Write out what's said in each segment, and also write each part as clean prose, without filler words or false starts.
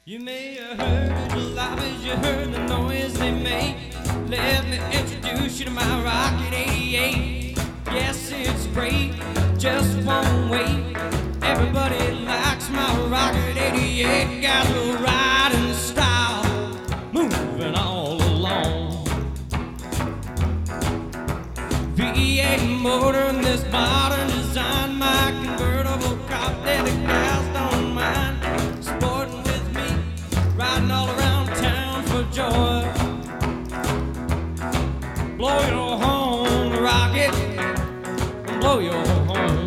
You may have heard the lobbies, you heard the noise they make. Let me introduce you to my Rocket 88. Yes, it's great, just won't wait. Everybody likes my Rocket 88. Guys will ride in style, moving all along. V8 motor in this modern design, my convertible cop that the guys don't mind. Sporting with me, riding all around town for joy. Blow your horn, Rocket, blow your horn.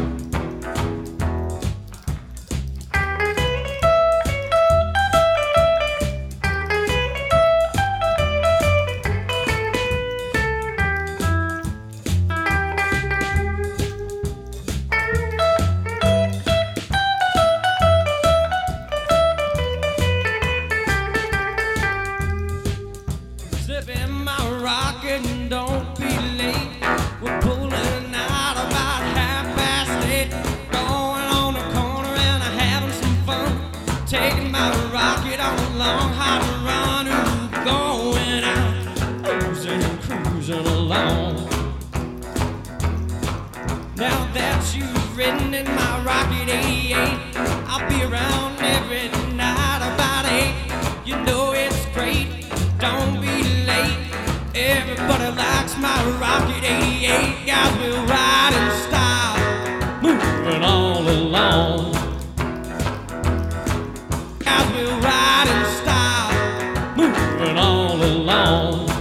Slip in my Rocket and don't be late. We're pulling out about 8:30. Going on the corner and having some fun. Taking my Rocket on a long hot run. Ooh, going out, cruising and cruising along. Now that you've ridden in my Rocket 88, I'll be around every night about 8. You know it's great, don't be late. Everybody likes my Rocket 88. Guys will ride in style, moving all along. Guys will ride in style, moving all along.